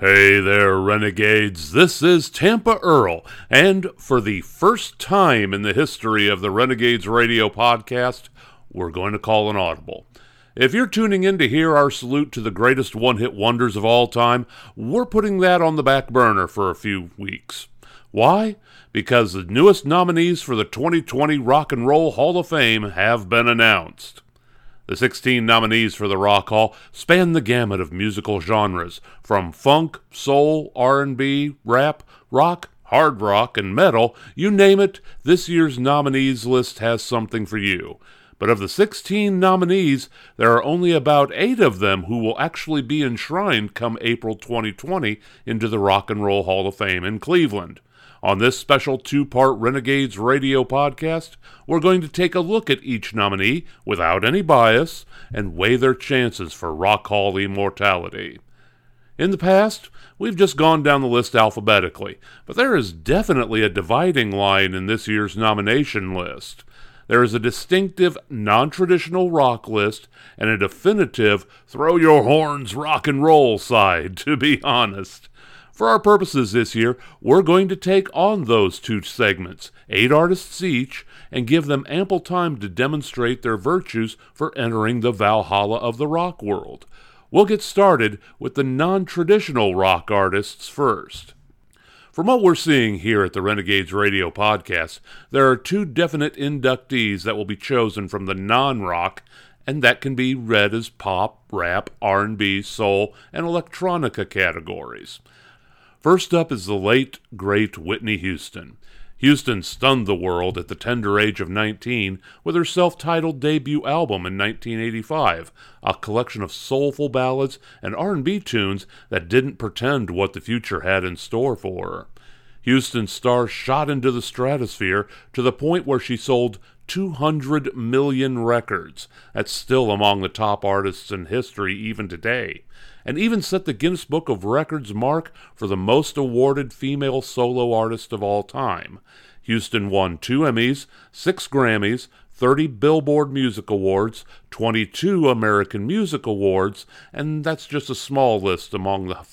Hey there, Renegades. This is Tampa Earl, and for the first time in the history of the Renegades Radio podcast, we're going to call an audible. If you're tuning in to hear our salute to the greatest one-hit wonders of all time, we're putting that on the back burner for a few weeks. Why? Because the newest nominees for the 2020 Rock and Roll Hall of Fame have been announced. The 16 nominees for the Rock Hall span the gamut of musical genres, from funk, soul, R&B, rap, rock, hard rock, and metal. You name it, this year's nominees list has something for you. But of the 16 nominees, there are only about 8 of them who will actually be enshrined come April 2020 into the Rock and Roll Hall of Fame in Cleveland. On this special 2-part Renegades Radio podcast, we're going to take a look at each nominee without any bias and weigh their chances for Rock Hall immortality. In the past, we've just gone down the list alphabetically, but there is definitely a dividing line in this year's nomination list. There is a distinctive, non-traditional rock list and a definitive throw-your-horns rock and roll side, to be honest. For our purposes this year, we're going to take on those 2 segments, 8 artists each, and give them ample time to demonstrate their virtues for entering the Valhalla of the rock world. We'll get started with the non-traditional rock artists first. From what we're seeing here at the Renegades Radio podcast, there are 2 definite inductees that will be chosen from the non-rock, and that can be read as pop, rap, R&B, soul, and electronica categories. First up is the late, great Whitney Houston. Houston stunned the world at the tender age of 19 with her self-titled debut album in 1985, a collection of soulful ballads and R&B tunes that didn't pretend what the future had in store for her. Houston's star shot into the stratosphere to the point where she sold 200 million records. That's still among the top artists in history even today, and even set the Guinness Book of Records mark for the most awarded female solo artist of all time. Houston won 2 Emmys, 6 Grammys, 30 Billboard Music Awards, 22 American Music Awards, and that's just a small list among the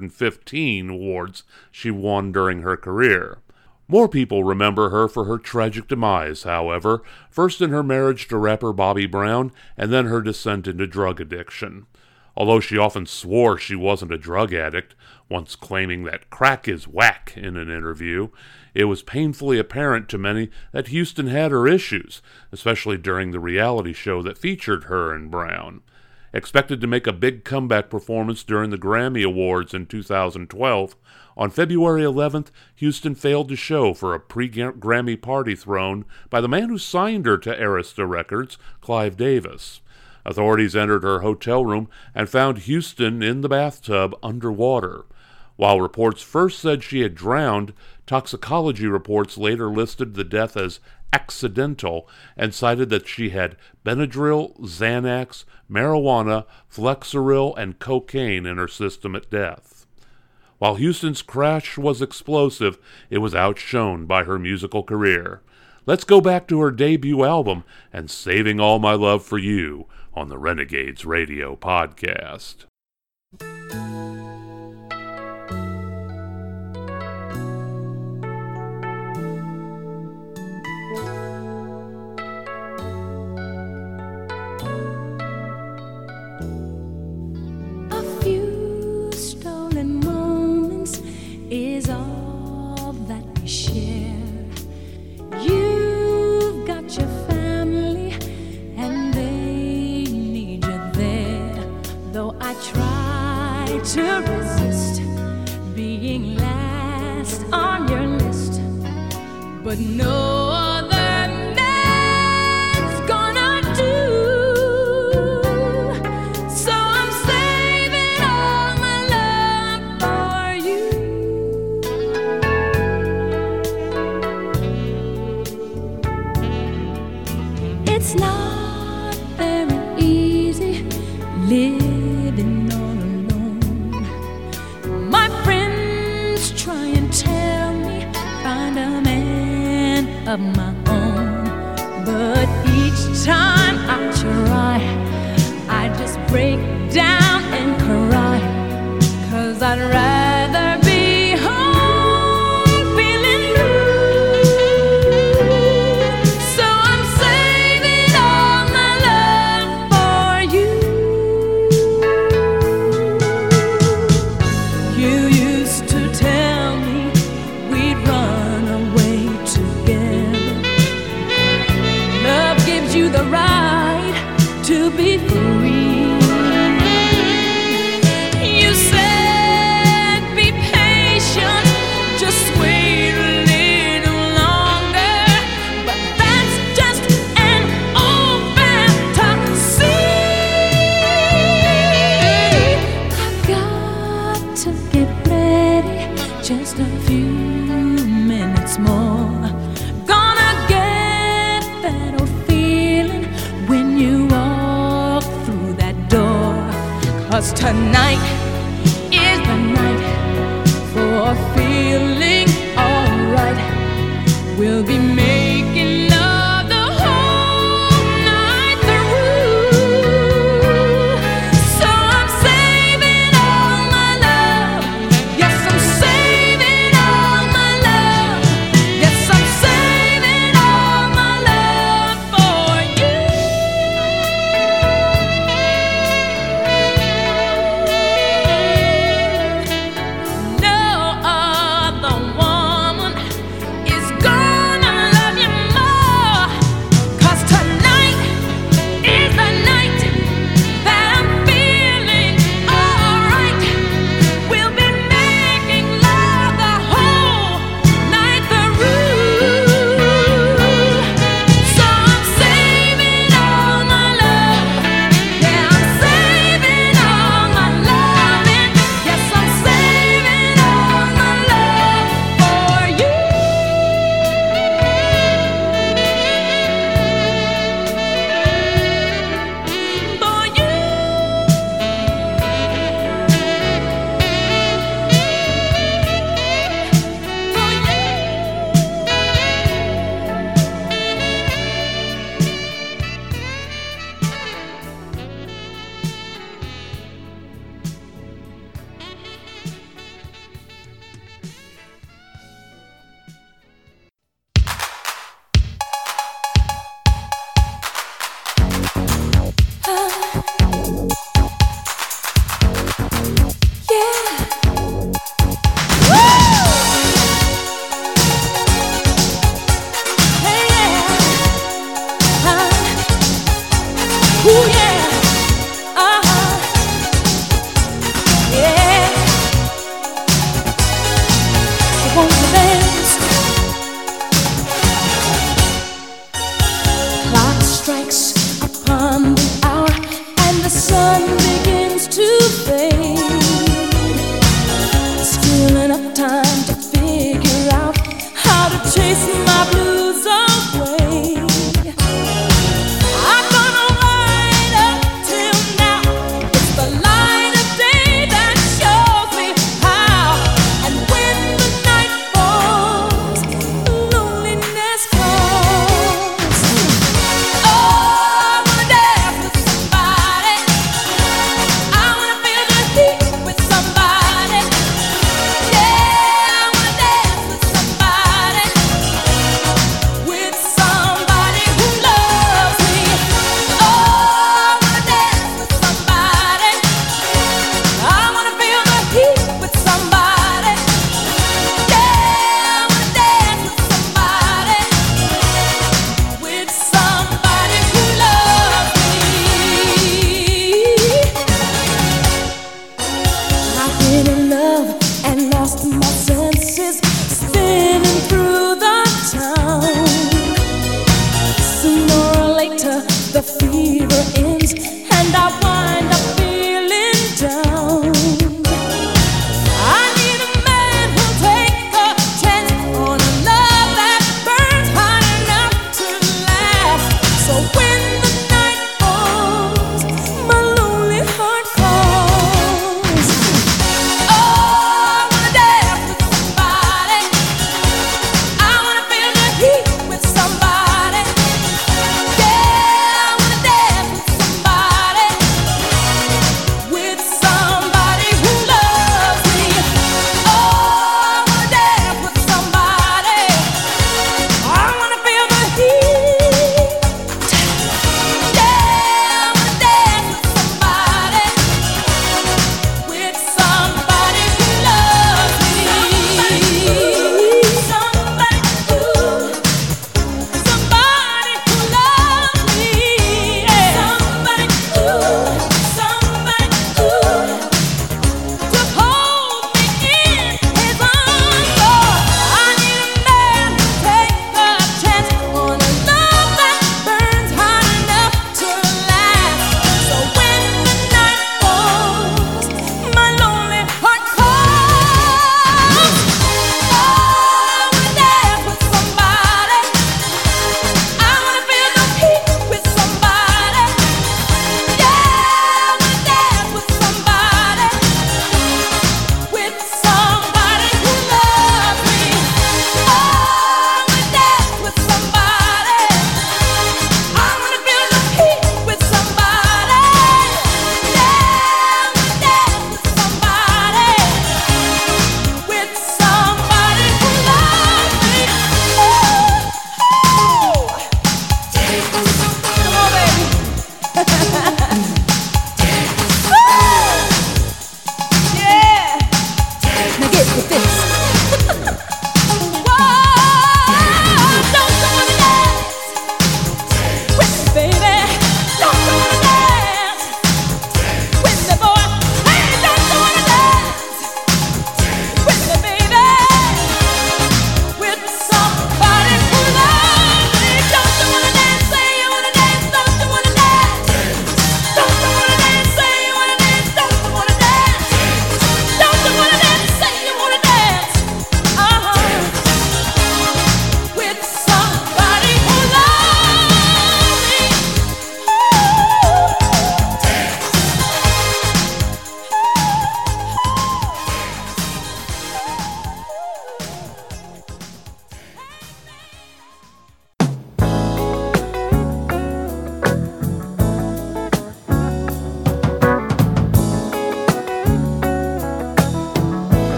415 awards she won during her career. More people remember her for her tragic demise, however, first in her marriage to rapper Bobby Brown, and then her descent into drug addiction. Although she often swore she wasn't a drug addict, once claiming that crack is whack in an interview, it was painfully apparent to many that Houston had her issues, especially during the reality show that featured her and Brown. Expected to make a big comeback performance during the Grammy Awards in 2012, on February 11th, Houston failed to show for a pre-Grammy party thrown by the man who signed her to Arista Records, Clive Davis. Authorities entered her hotel room and found Houston in the bathtub underwater. While reports first said she had drowned, toxicology reports later listed the death as accidental and cited that she had Benadryl, Xanax, marijuana, Flexeril, and cocaine in her system at death. While Houston's crash was explosive, it was outshone by her musical career. Let's go back to her debut album and Saving All My Love for You on the Renegades Radio podcast. A few stolen moments is all that we share. You've got your family and they need you there. Though I try to resist being last on your list, but no other man's gonna do. So I'm saving all my love for you. It's not very easy living all alone. My friends try and tell me find a man of my own, but each time I try, I just break down and cry, 'cause I'd rather to get ready, just a few minutes more. Gonna get that old feeling when you walk through that door. 'Cause tonight is the night for feeling alright. We'll be making love the whole night through. So I'm saving all my love. Yes, I'm saving all my love. Yes, I'm saving all my love for you.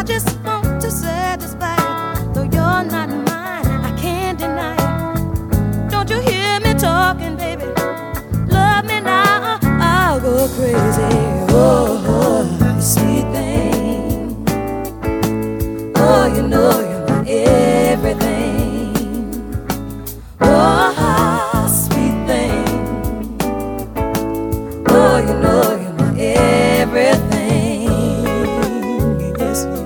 just want to satisfy you. Though you're not mine, I can't deny it. Don't you hear me talking, baby? Love me now, I'll go crazy. Oh, sweet thing. Oh, you know you're my everything. Oh, sweet thing. Oh, you know you're my everything. Yes, you.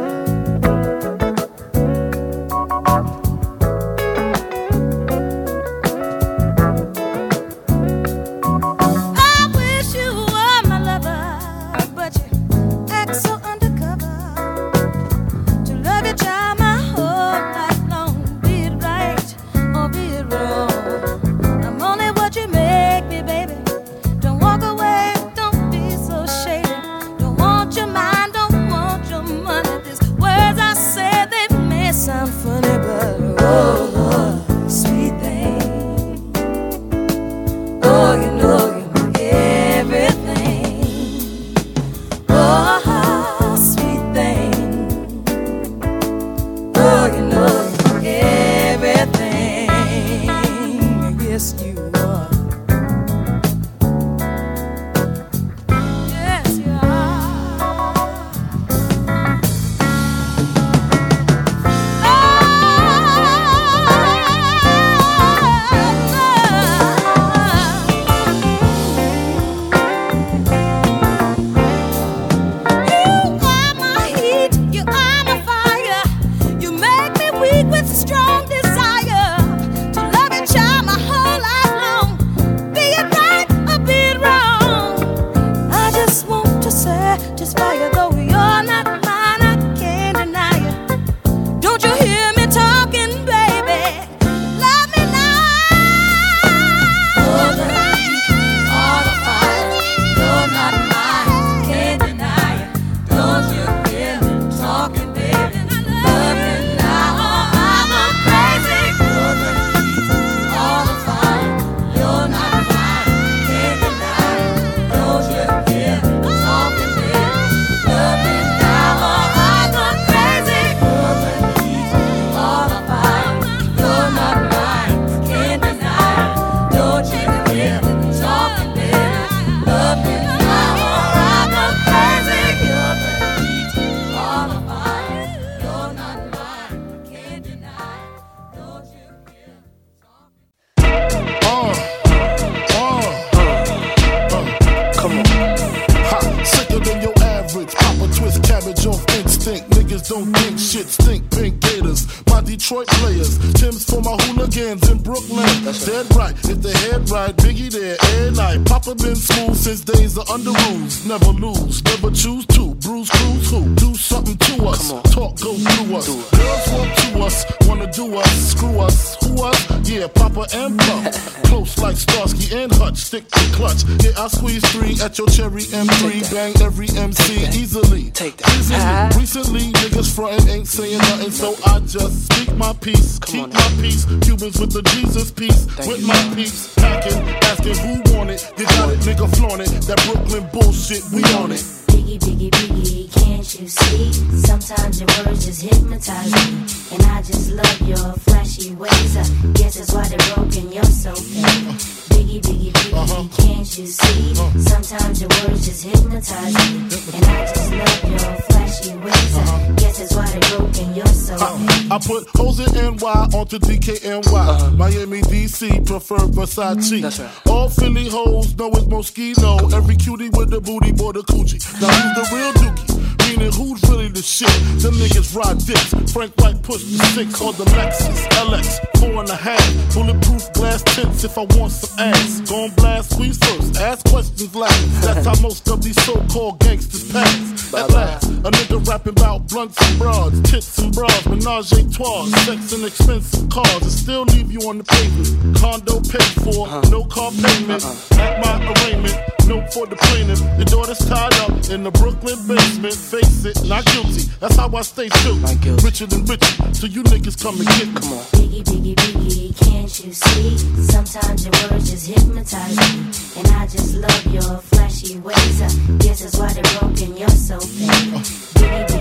Don't think shit stink, pink gators. My Detroit players, Tim's for my hooligans in Brooklyn. Dead right, if the head right, Biggie there, every night. Papa been smooth since days of under rules. Never lose, never choose to. Bruise, cruise, who? Do something to us. Talk, go through us. Girls want to us, wanna do us. Screw us, who us? Yeah, Papa and Pump. Close like Starsky and Hutch, stick to clutch. Yeah, I squeeze 3 at your cherry M3. Bang every MC easily. Take that. Recently, niggas frontin' ain't saying nothing, so I just speak my peace, keep my peace. Cubans with the Jesus peace, with my peace. Packing, asking who want it. You got it, nigga flaunt it. That Brooklyn bullshit, we on it. Biggie, Biggie, Biggie, can't you see? Sometimes your words just hypnotize me. And I just love your flashy ways. I guess that's why they're broken, you're so fake. Biggie, Biggie, Biggie, can't you see? Sometimes your words just hypnotize me. And I just love your flashy ways. I guess that's why they're broken, you're so fake. I put hoes in NY onto DKNY. Miami, DC, prefer Versace. That's right. All Philly hoes know it's Moschino. Every cutie with the booty, boy, the coochie. Now who's the real dookie? Meaning who's really the shit? Them niggas ride dicks. Frank White pushed the 6 on the Lexus LX 4.5. Bulletproof glass tints if I want some ass. Gon' blast, squeeze first, ask questions last. That's how most of these so-called gangsters pass. At last, a nigga rapping about blunts and broads, tits and bras, menage a trois, sex and expensive cars, and still leave you on the pavement. Condo paid for, no car payment. At my arraignment, note for the plaintiff. Your daughter's tied up in the Brooklyn basement. Face it, not guilty. That's how I stay true. Richer than richer, so you niggas come and get me. Come on. Biggie, Biggie, Biggie, can't you see? Sometimes your words just hypnotize me. And I just love your flashy ways. I guess that's why they're broken, you're so fake. Biggie, Biggie, Biggie,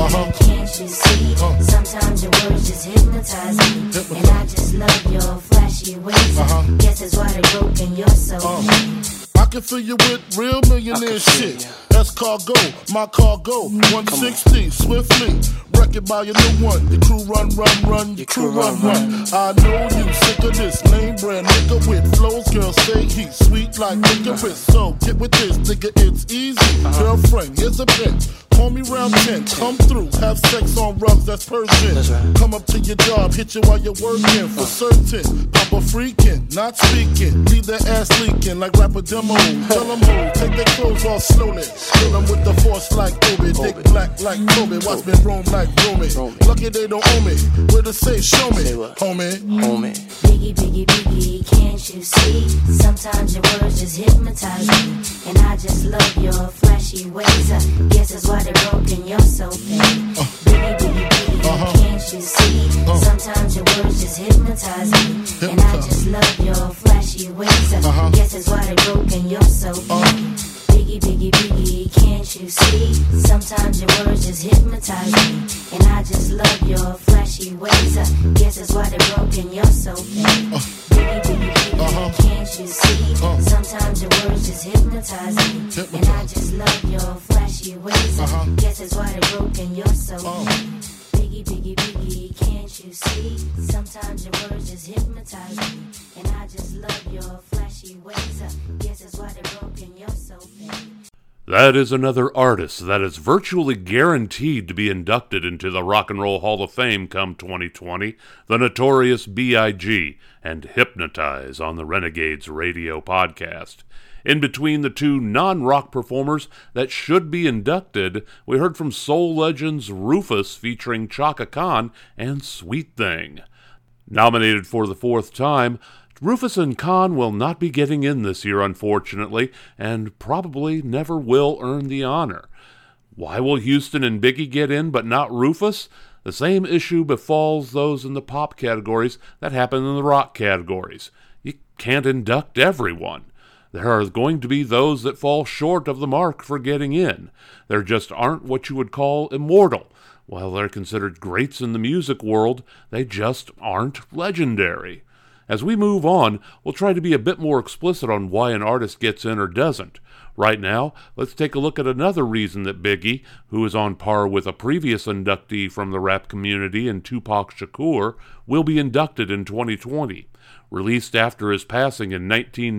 can't you see? Sometimes your words just hypnotize me, and I just love your flashy ways. Guess that's why they're broken, you're so mean. I can fill you with real millionaire shit. That's cargo, my cargo. 160, swiftly. Wreck it by your new one. Your crew run. Your crew run. I know you sick of this name brand nigga with flows. Girl, stay heat, sweet like licorice. So get with this, nigga, it's easy. Girlfriend, here's a bitch. Call me round 10, come through, have sex on rugs, that's Persian. Right. Come up to your job, hit you while you're working, for certain. Papa freaking, not speaking, leave their ass leaking like rapper demo. Tell them who, take their clothes off slowly. Kill them with the force like Obi, dick black like Kobe, watch me roam like Romy. Lucky they don't owe me, where to say show me, homie. Biggie, biggie, biggie, can't you see? Sometimes your words just hypnotize me, and I just love your flashy ways. Guess that's why they're broken, you're so pain. Biggie, biggie, biggie, can't you see? Sometimes your words just hypnotize me, and I just love your flashy ways. Guess that's why they're broken, you're so pain. Biggie, biggie, biggie, can't you see? Sometimes your words just hypnotize me, and I just love your flashy ways. Guess that's why they're broken, you're so pain. Biggie, biggie, biggie, can't you see? Sometimes your words just hypnotize me, and I just love your flashy ways. Guess that's why they're broken, you're so pain. Biggie, biggie, biggie, can't you see? Sometimes your words just hypnotize me, and I just love your flashy ways. Guess that's why they're broken, you're so pain. That is another artist that is virtually guaranteed to be inducted into the Rock and Roll Hall of Fame come 2020, the Notorious B.I.G., and Hypnotize on the Renegades Radio podcast. In between the two non-rock performers that should be inducted, we heard from soul legends Rufus featuring Chaka Khan and Sweet Thing. Nominated for the fourth time, Rufus and Khan will not be getting in this year, unfortunately, and probably never will earn the honor. Why will Houston and Biggie get in but not Rufus? The same issue befalls those in the pop categories that happen in the rock categories. You can't induct everyone. There are going to be those that fall short of the mark for getting in. There just aren't what you would call immortal. While they're considered greats in the music world, they just aren't legendary. As we move on, we'll try to be a bit more explicit on why an artist gets in or doesn't. Right now, let's take a look at another reason that Biggie, who is on par with a previous inductee from the rap community in Tupac Shakur, will be inducted in 2020. Released after his passing in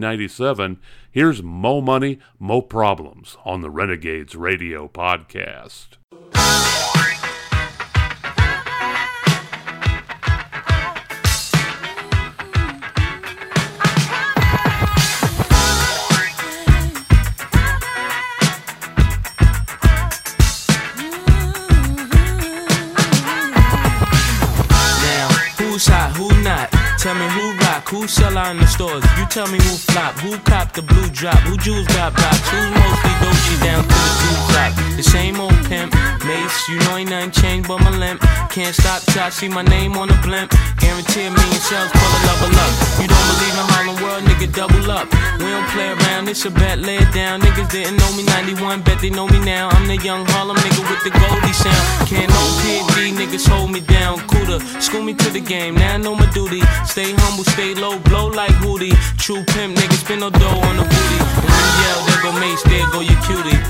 1997, here's Mo Money, Mo Problems on the Renegades Radio podcast. Tell me who rock, who sell out in the stores. You tell me who flop, who cop the blue drop, who jewels got blocks, who's mostly Doji down to the blue drop. The same old pimp, Mace, you know ain't nothing changed but my limp. Can't stop till I see my name on the blimp. Guarantee a million shells, pull a level up. You don't believe in Harlem World, nigga, double up. We don't play around, it's a bet, lay it down. Niggas didn't know me 91, bet they know me now. I'm the young Harlem nigga with the Goldie sound. Can't no PD, niggas hold me down. Cooler, school me to the game, now I know my duty. Stay humble, stay low, blow like Hootie. True pimp, niggas spin no dough on the booty. And when you yell, there go Mace, there go your cutie.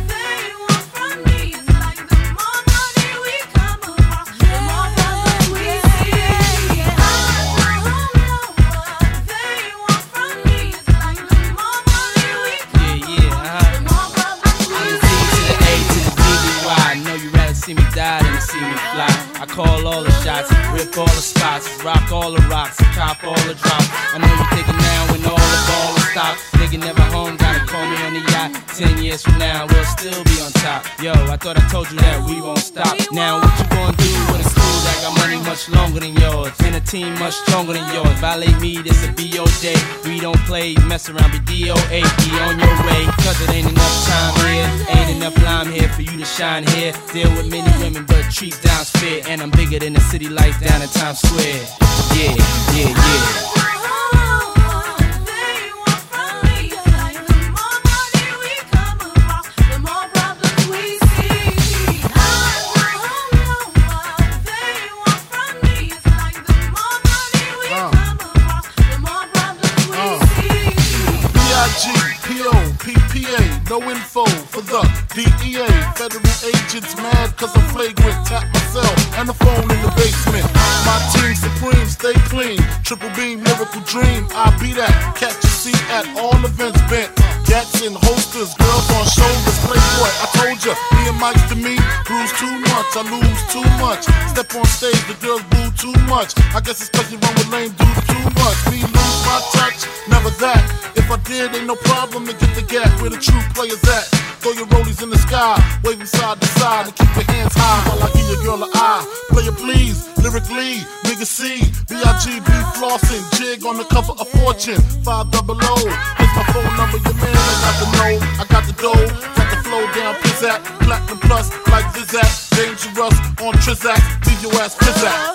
See me die than to see me fly. I call all the shots, rip all the spots, rock all the rocks, cop all the drops. I know you thinking now when all the ball is stopped. Nigga never home, gotta call me on the yacht. 10 years from now, we'll still be on top. Yo, I thought I told you that we won't stop. Now what you gonna do with a crew that got money much longer than yours, and a team much stronger than yours? Violate me, this a B.O. day. We don't play, mess around, be D.O.A. Be on your way, cause it ain't enough time here. Ain't enough lime here for you to shine here. Deal with many women, but treat down's fair. And I'm bigger than the city lights down in Times Square. Yeah, yeah, yeah. federal agents mad cause I'm flagrant. Tap myself and the phone in the basement. My team supreme, stay clean. Triple beam, lyrical dream. I be that. Catch a seat at all events bent. Gats in holsters, girls on shoulders. Playboy, I told ya, me and Mike to me, bruise too much, I lose too much. Step on stage, the girls boo too much. I guess it's cause you run with lame dudes too much. Me lose my touch, never that. If I did, ain't no problem to get the gap where the true players at. Throw your rollies in the sky, waving side to side, and keep your hands high while I give your girl an eye. Player please, lyrically, nigga C, B.I.G.B. flossing, jig on the cover of Fortune, 500. Here's my phone number, your man, I got the know, I got the dough, got the flow down, pizzazz, platinum plus, like Zizak, dangerous on Trizak, leave your ass pizzazz.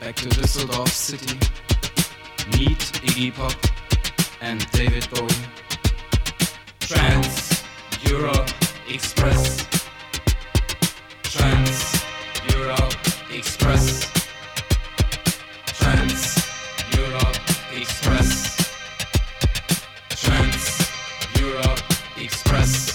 back to Düsseldorf City. Meet Iggy Pop and David Bowie. Trans Europe Express. Trans Europe Express. Trans Europe Express. Trans Europe Express.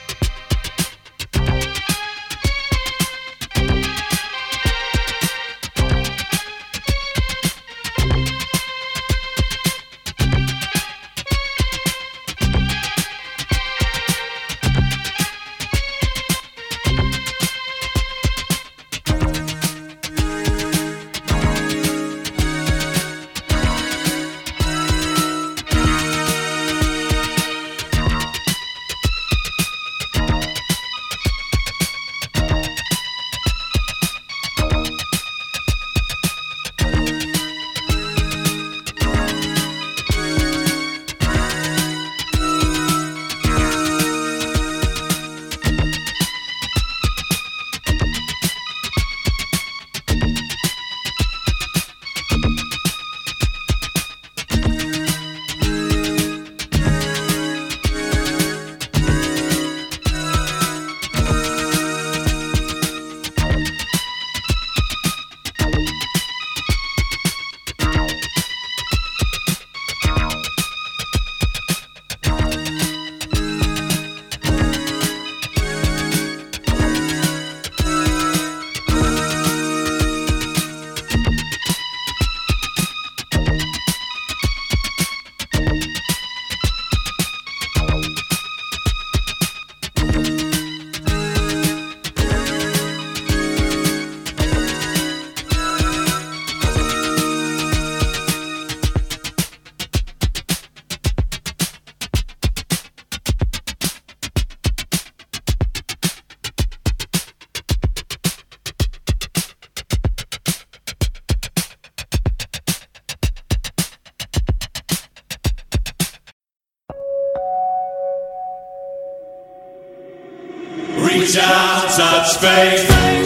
Reach out, touch faith.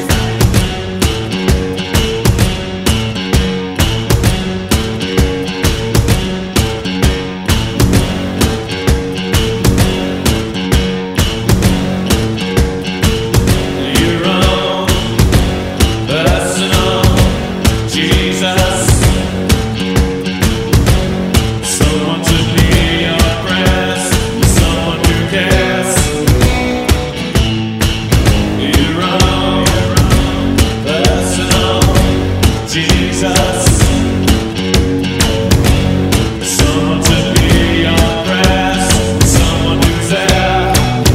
Your own personal Jesus. Someone to be your friend, someone who cares. Your own personal Jesus. Someone to be your friend, someone who's there.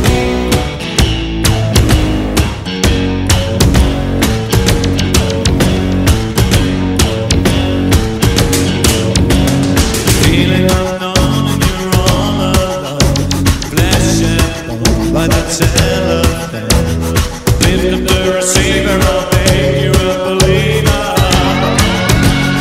Feeling unknown and you're all alone. Flesh and bone by the telephone. Lift up the receiver, I'll make you a believer.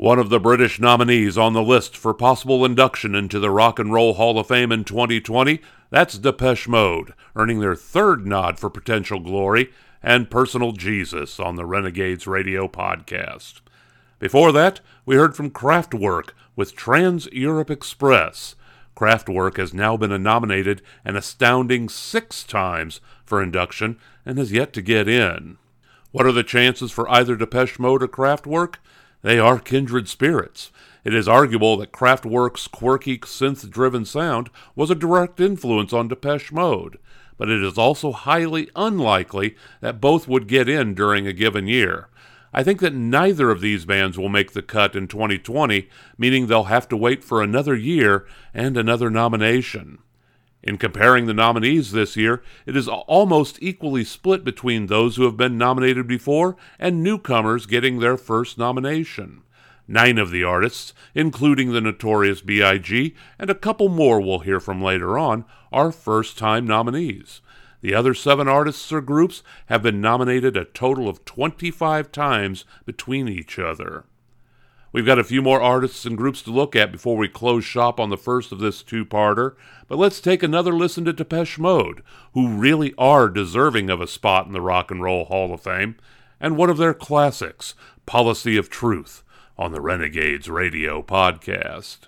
One of the British nominees on the list for possible induction into the Rock and Roll Hall of Fame in 2020, that's Depeche Mode, earning their third nod for potential glory, and Personal Jesus on the Renegades Radio podcast. Before that, we heard from Kraftwerk with Trans-Europe Express. Kraftwerk has now been nominated an astounding 6 times for induction and has yet to get in. What are the chances for either Depeche Mode or Kraftwerk? They are kindred spirits. It is arguable that Kraftwerk's quirky synth-driven sound was a direct influence on Depeche Mode, but it is also highly unlikely that both would get in during a given year. I think that neither of these bands will make the cut in 2020, meaning they'll have to wait for another year and another nomination. In comparing the nominees this year, it is almost equally split between those who have been nominated before and newcomers getting their first nomination. 9 of the artists, including the Notorious B.I.G. and a couple more we'll hear from later on, are first-time nominees. The other 7 artists or groups have been nominated a total of 25 times between each other. We've got a few more artists and groups to look at before we close shop on the first of this 2-parter, but let's take another listen to Depeche Mode, who really are deserving of a spot in the Rock and Roll Hall of Fame, and one of their classics, Policy of Truth, on the Renegades Radio podcast.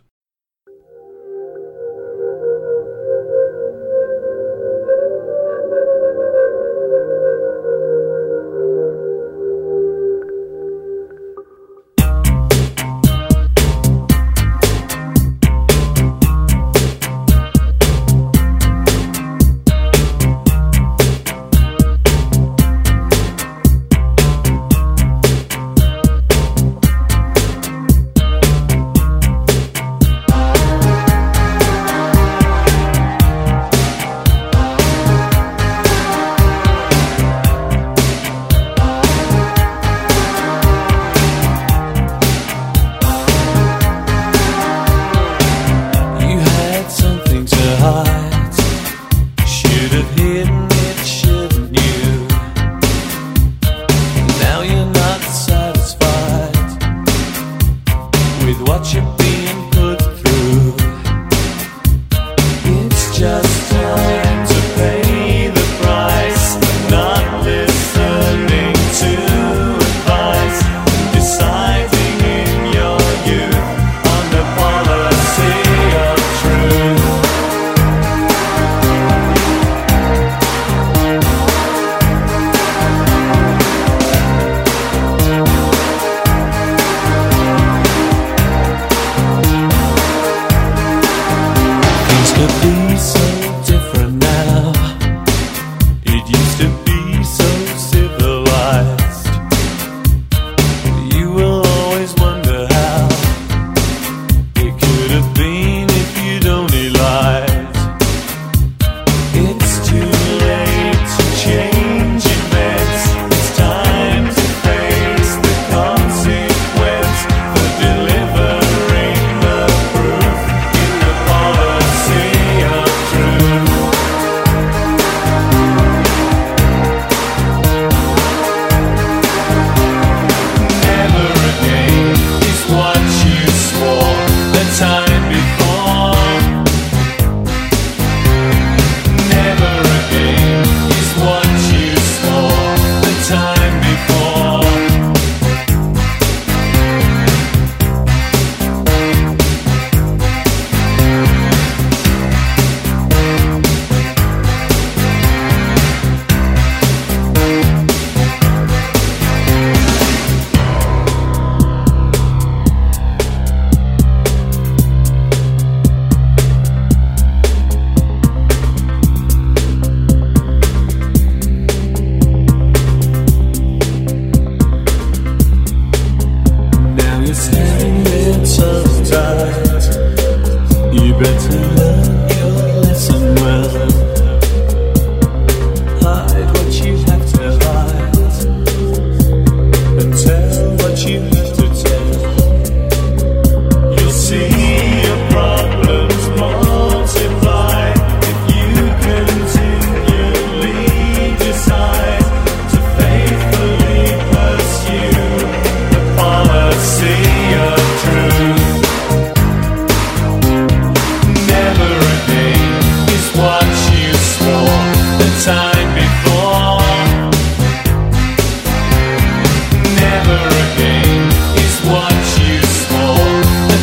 See you.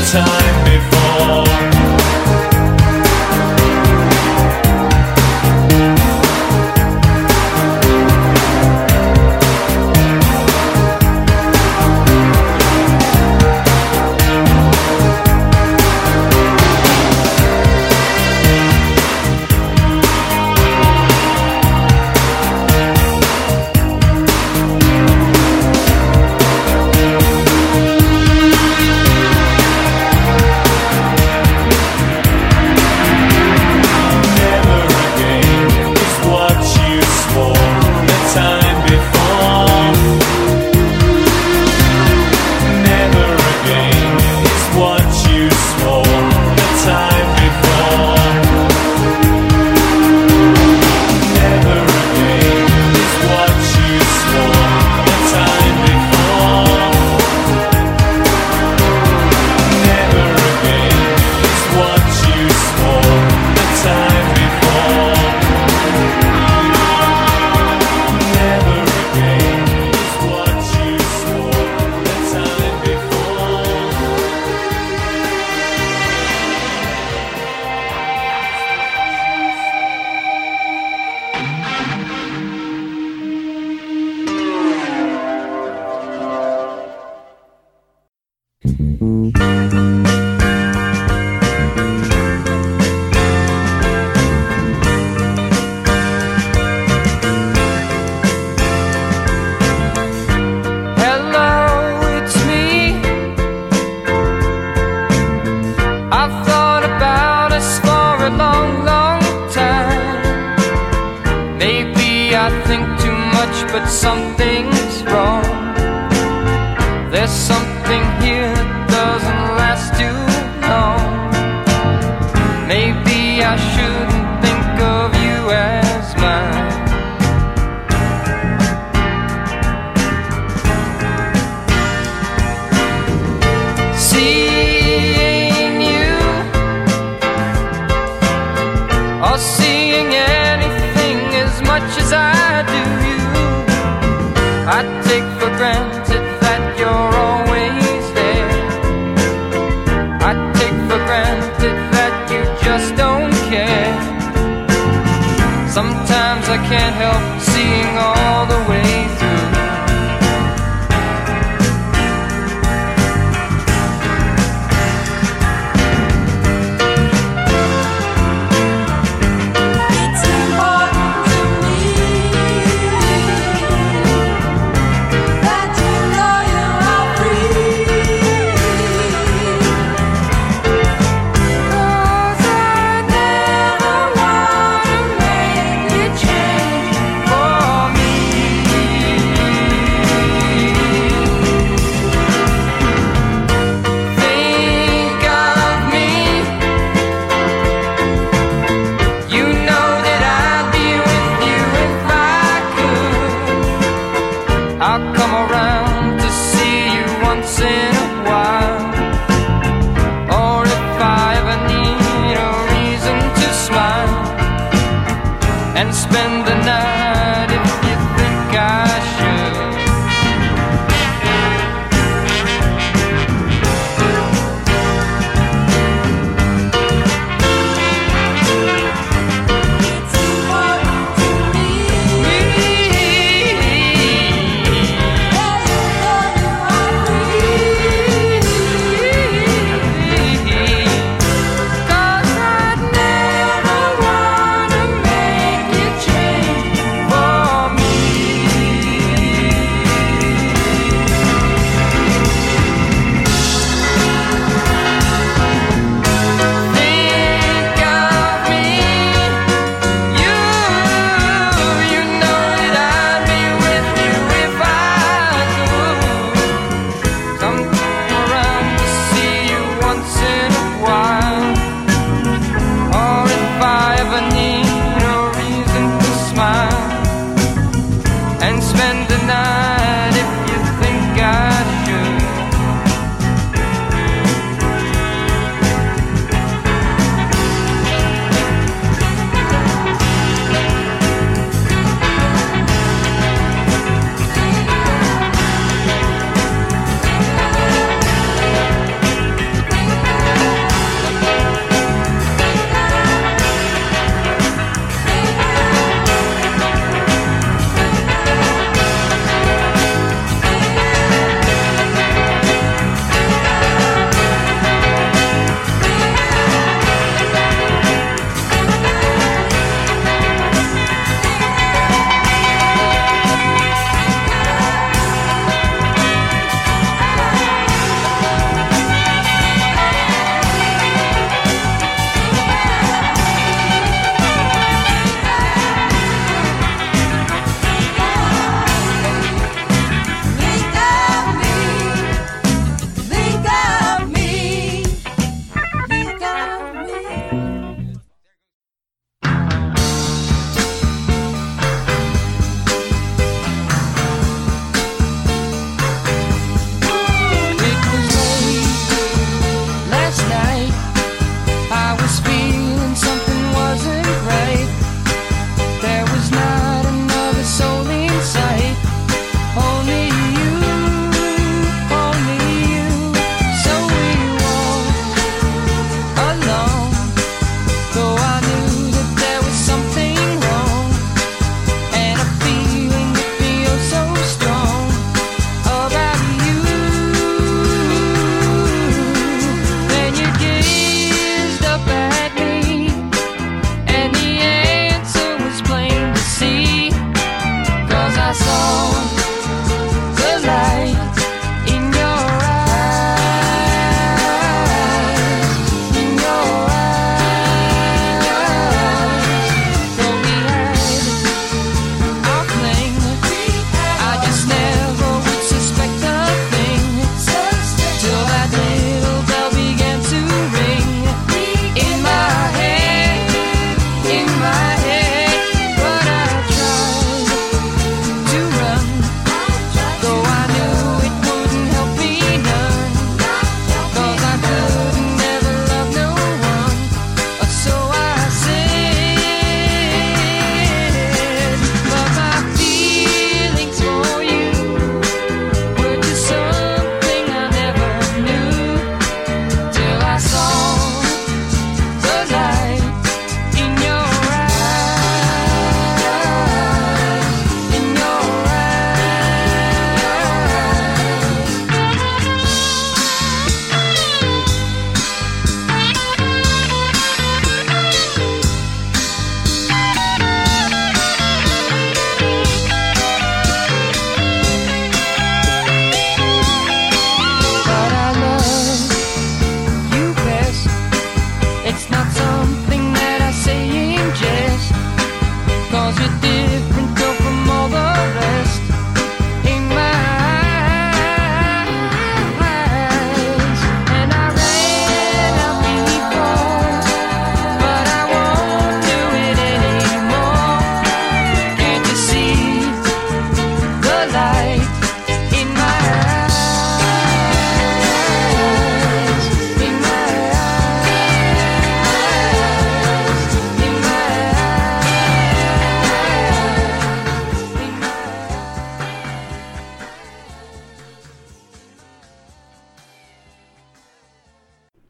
time before. But something's wrong. There's something here that doesn't last too long. Maybe I shouldn't think of you as mine. Seeing you or seeing anything as much as I do, I take for granted that you're always there. I take for granted that you just don't care. Sometimes I can't help seeing all the way through. It's important to me.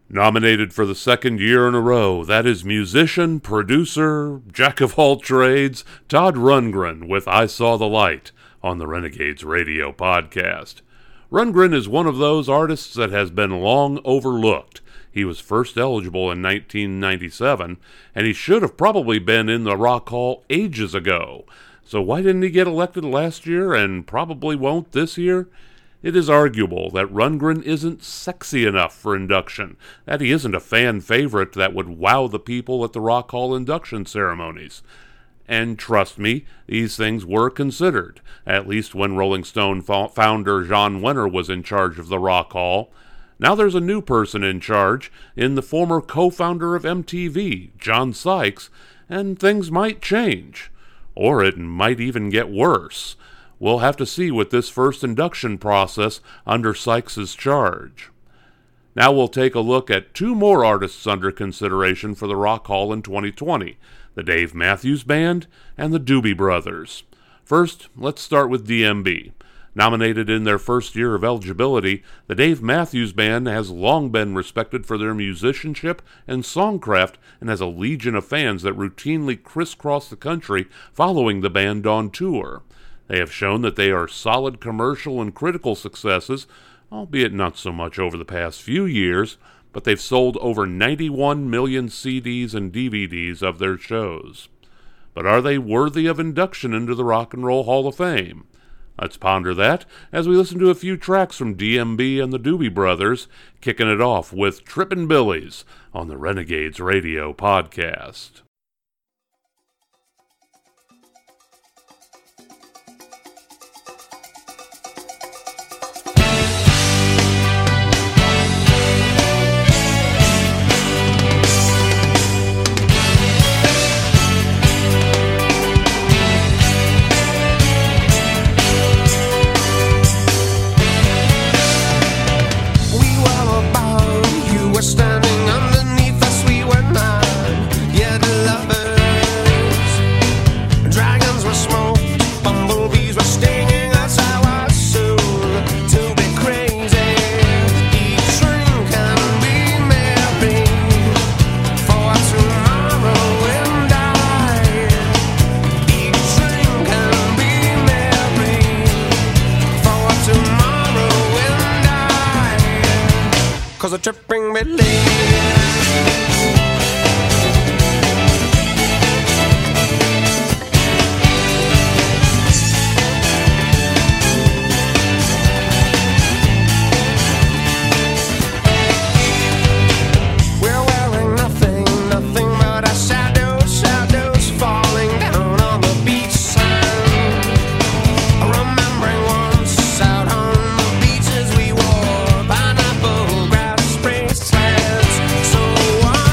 Nominated for the second year in a row, that is musician, producer, jack of all trades, Todd Rundgren with I Saw the Light on the Renegades Radio Podcast. Rundgren is one of those artists that has been long overlooked. He was first eligible in 1997, and he should have probably been in the Rock Hall ages ago. So why didn't he get elected last year and probably won't this year? It is arguable that Rundgren isn't sexy enough for induction, that he isn't a fan favorite that would wow the people at the Rock Hall induction ceremonies. And trust me, these things were considered, at least when Rolling Stone founder John Wenner was in charge of the Rock Hall. Now there's a new person in charge, in the former co-founder of MTV, John Sykes, and things might change. Or it might even get worse. We'll have to see with this first induction process under Sykes' charge. Now we'll take a look at two more artists under consideration for the Rock Hall in 2020, the Dave Matthews Band and the Doobie Brothers. First, let's start with DMB. Nominated in their first year of eligibility, the Dave Matthews Band has long been respected for their musicianship and songcraft and has a legion of fans that routinely crisscross the country following the band on tour. They have shown that they are solid commercial and critical successes, albeit not so much over the past few years, but they've sold over 91 million CDs and DVDs of their shows. But are they worthy of induction into the Rock and Roll Hall of Fame? Let's ponder that as we listen to a few tracks from DMB and the Doobie Brothers, kicking it off with Trippin' Billies on the Renegades Radio Podcast. Standing underneath us, we were nine, yet lovers. Dragons were smoked, bumblebees were stinging us. I was soon to be crazy. Eat, drink, and be merry, for tomorrow we'll die. Eat, drink, and be merry, for tomorrow we'll die. 'Cause a tripping Billy. So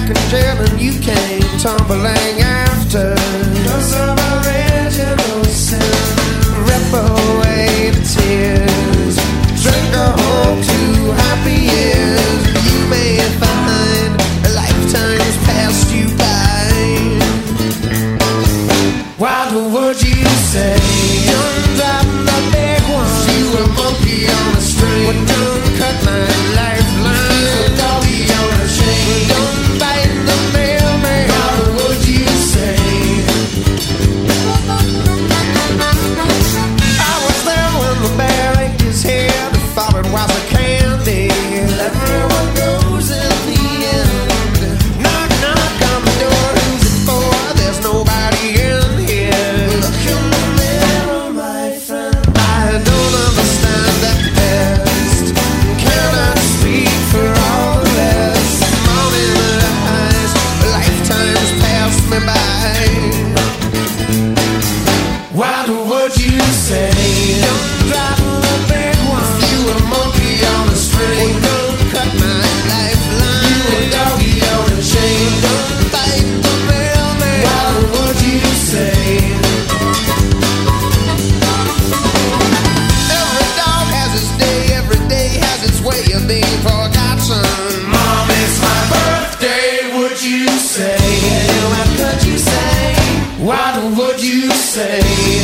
back in jail and you came tumbling after. Cause of original sin. Rip away the tears. Drink a home to happy years. You may find a lifetime's passed you by. What would you say? Don't drop the big one. You a monkey on a string. Well, don't cut my lifeline. You a doggy on a chain. Well, don't bite the mailman. What would you say? I was there when the bear ate his head. The fallen was a candy. Everyone goes in the end. Knock, knock on the door. Who's it for? There's nobody in here. Look in the mirror, my friend. I don't understand at best. Cannot speak for all the rest. Morning lies, lifetimes passed me by. What would you say? Don't drop the big one. You a monkey on a string. Don't cut my lifeline. You a doggy on a chain. Don't bite the mailman. What would you say? Every dog has its day. Every day has its way of being forgotten. Mom, it's my birthday. Would you say? What could you say? What would you say?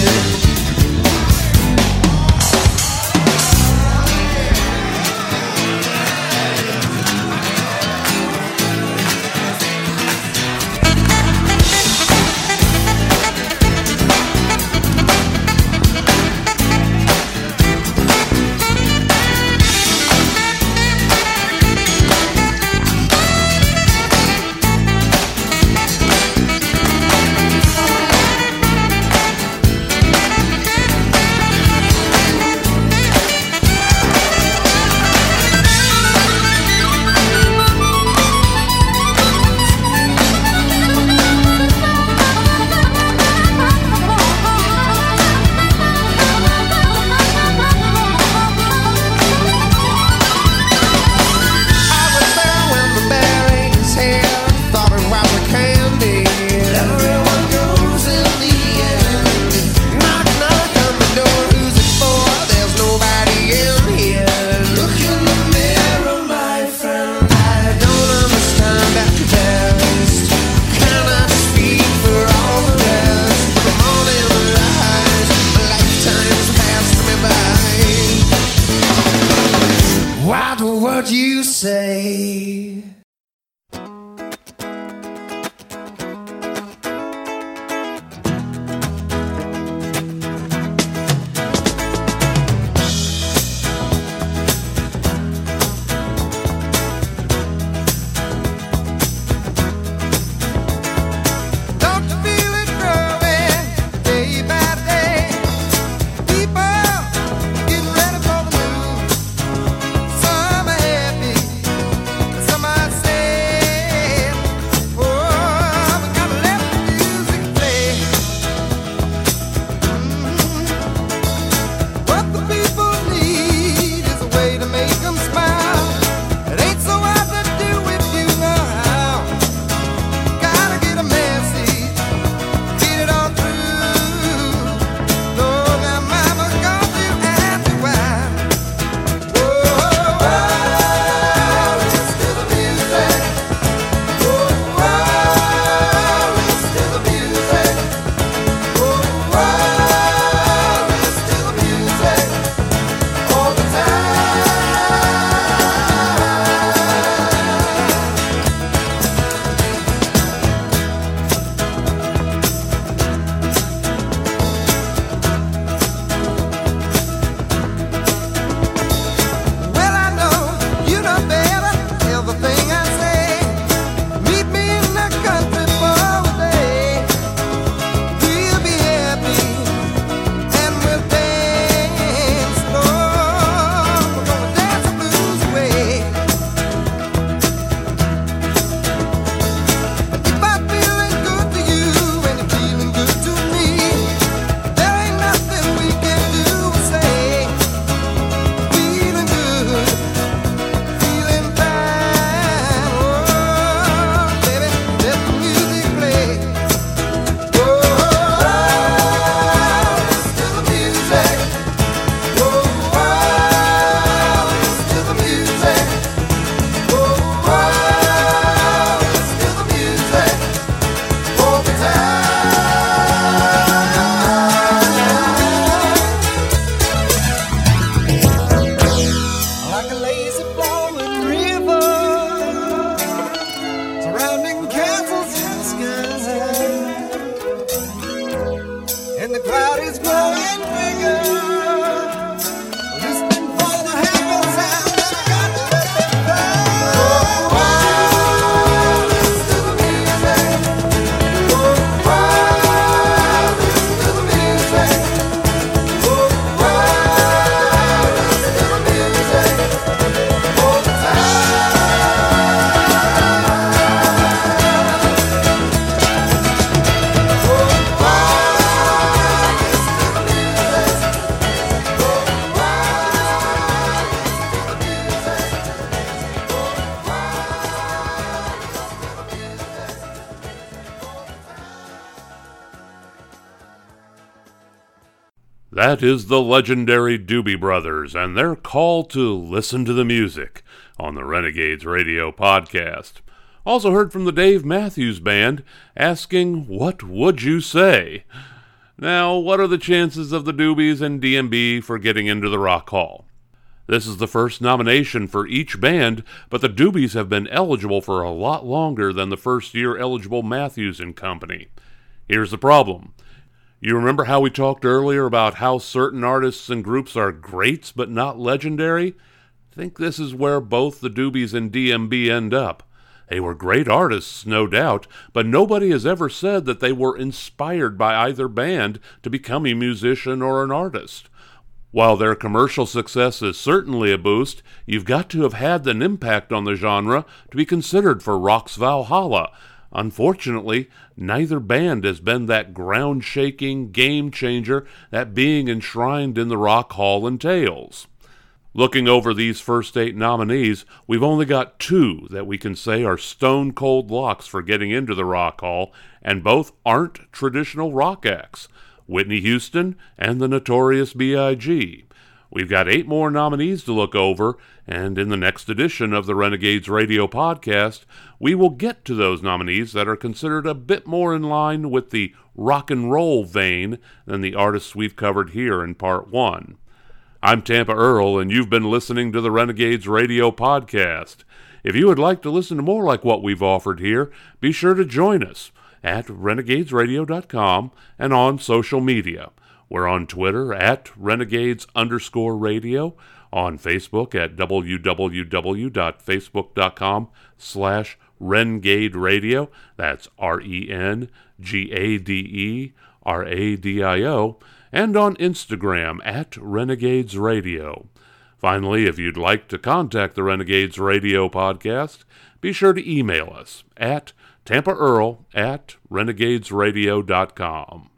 What would you say? Somebody That is the legendary Doobie Brothers and their call to listen to the music on the Renegades Radio podcast. Also heard from the Dave Matthews Band asking, "What would you say?" Now, what are the chances of the Doobies and DMB for getting into the Rock Hall? This is the first nomination for each band, but the Doobies have been eligible for a lot longer than the first-year eligible Matthews and Company. Here's the problem. You remember how we talked earlier about how certain artists and groups are greats but not legendary? I think this is where both the Doobies and DMB end up. They were great artists, no doubt, but nobody has ever said that they were inspired by either band to become a musician or an artist. While their commercial success is certainly a boost, you've got to have had an impact on the genre to be considered for rock's Valhalla. Unfortunately, neither band has been that ground-shaking game changer that being enshrined in the Rock Hall entails. Looking over these first 8 nominees, we've only got 2 that we can say are stone-cold locks for getting into the Rock Hall, and both aren't traditional rock acts: Whitney Houston and the Notorious B.I.G. We've got 8 more nominees to look over, and in the next edition of the Renegades Radio podcast, we will get to those nominees that are considered a bit more in line with the rock and roll vein than the artists we've covered here in Part 1. I'm Tampa Earl, and you've been listening to the Renegades Radio podcast. If you would like to listen to more like what we've offered here, be sure to join us at renegadesradio.com and on social media. We're on Twitter at renegades_radio, on Facebook at www.facebook.com/rengaderadio. That's RENGADERADIO. And on Instagram at Renegades Radio. Finally, if you'd like to contact the Renegades Radio podcast, be sure to email us at tampaearl@renegadesradio.com.